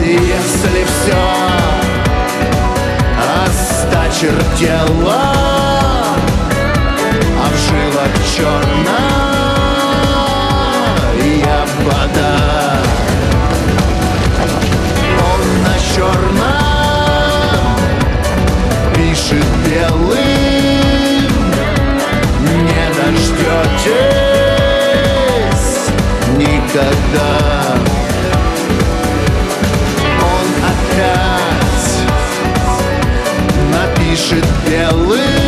Если все осточертело, а в жилах черная вода, он на черном пишет белым: не дождетесь никогда. Он опять напишет белым: